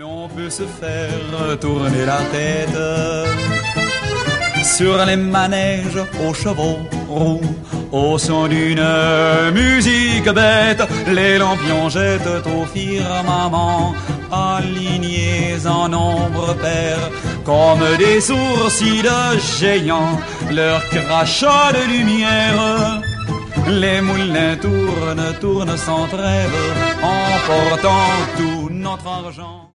L'on peut se faire tourner la tête sur les manèges aux chevaux roux, au son d'une musique bête. Les lampions jettent au firmament, alignés en nombre pair, comme des sourcils de géants, leur crachat de lumière. Les moulins tournent sans trêve, emportant tout notre argent.